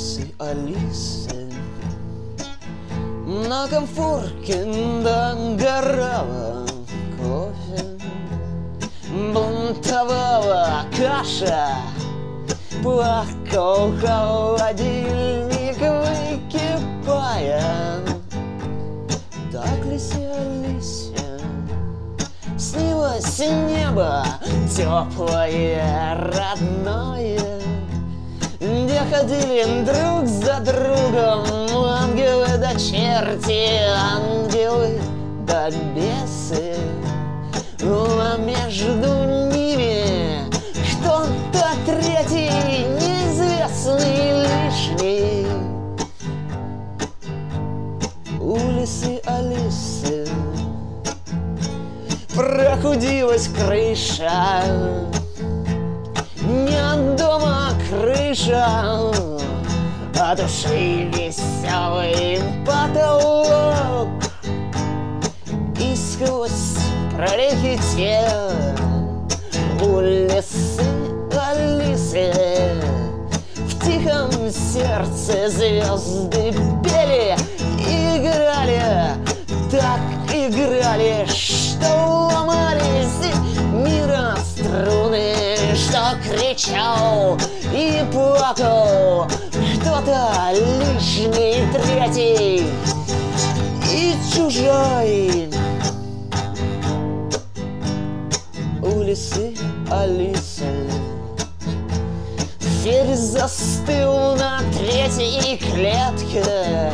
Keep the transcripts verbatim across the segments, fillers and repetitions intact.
Улицы Алисы на комфорке догорала кофе, бунтовала каша, плакал холодильник, выкипая. Так лисе Алисе снилось небо теплое, родное, где ходили друг за другом ангелы да черти, ангелы да бесы. А между ними кто-то третий, неизвестный, лишний. Улицы Алисы прохудилась крыша, не от дома крыша, а души веселый потолок. И сквозь прорехи те улицы Алисы в тихом сердце звезды пели, играли, так играли, что ломались мира струны, что кричал и плакал кто-то лишний, третий и чужой. Улицы Алисы. Федя застыл на третьей клетке,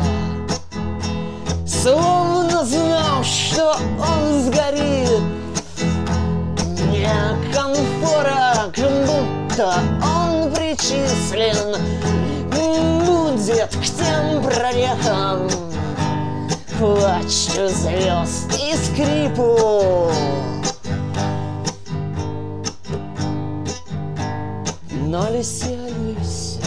словно знал, что он сгорит. Не комфорок, будто он причислен будет к тем прорехам, плачу звезд и скрипу. Но лисе Алисе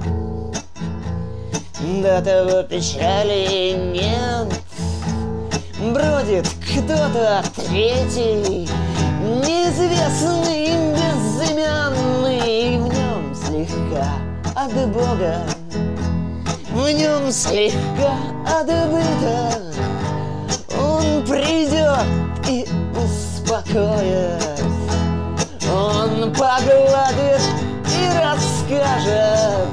до того печали нет. Бродит кто-то третий, неизвестный, безымянный, в нем слегка от Бога, в нем слегка от быта. Он придет и успокоит, он погладит и расскажет,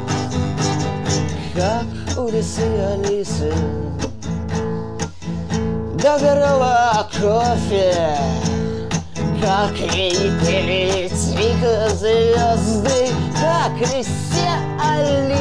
как улицы Алисы догорала кофе, как ей пели тихо звезды, как лисе Алисы